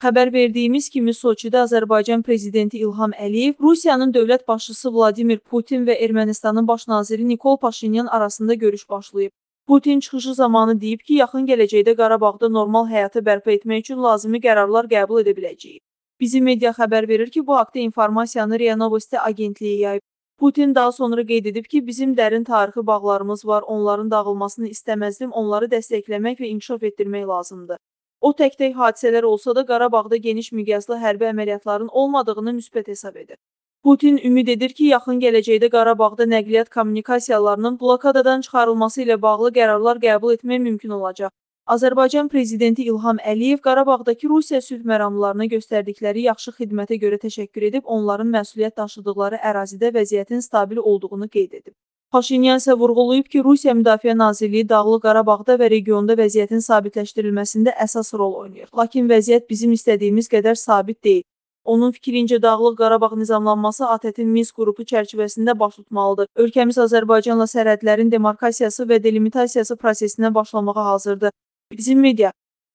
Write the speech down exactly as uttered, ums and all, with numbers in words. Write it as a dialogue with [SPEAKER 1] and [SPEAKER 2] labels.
[SPEAKER 1] Xəbər verdiyimiz kimi Soçidə Azərbaycan prezidenti İlham Əliyev, Rusiyanın dövlət başçısı Vladimir Putin və Ermənistanın baş naziri Nikol Paşinyan arasında görüş başlayıb. Putin çıxışı zamanı deyib ki, yaxın gələcəkdə Qarabağda normal həyatı bərpa etmək üçün lazımi qərarlar qəbul edə biləcəyik. Bizim media xəbər verir ki, bu haqda informasiyanı RIA Novosti agentliyi yayıb. Putin daha sonra qeyd edib ki, bizim dərin tarixi bağlarımız var, onların dağılmasını istəməzdim, onları dəstəkləmək və inkişaf etdirmək lazımdır. O tək-tək hadisələr olsa da Qarabağda geniş miqyaslı hərbi əməliyyatların olmadığını müsbət hesab edir. Putin ümid edir ki, yaxın gələcəkdə Qarabağda nəqliyyat kommunikasiyalarının blokadadan çıxarılması ilə bağlı qərarlar qəbul etmək mümkün olacaq. Azərbaycan prezidenti İlham Əliyev Qarabağdakı Rusiya sülh məramlarına göstərdikləri yaxşı xidmətə görə təşəkkür edib, onların məsuliyyət daşıdıqları ərazidə vəziyyətin stabil olduğunu qeyd edib. Paşinyan isə vurğulayıb ki, Rusiya Müdafiə Nazirliyi Dağlıq Qarabağda və regionda vəziyyətin sabitləşdirilməsində əsas rol oynayır. Lakin vəziyyət bizim istədiyimiz qədər sabit deyil. Onun fikrincə, Dağlıq Qarabağ nizamlanması A T Ə T-in Minsk qrupu çərçivəsində baş tutmalıdır. Ölkəmiz Azərbaycanla sərhədlərin demarkasiyası və delimitasiyası prosesinə başlamağa hazırdır. Bizim media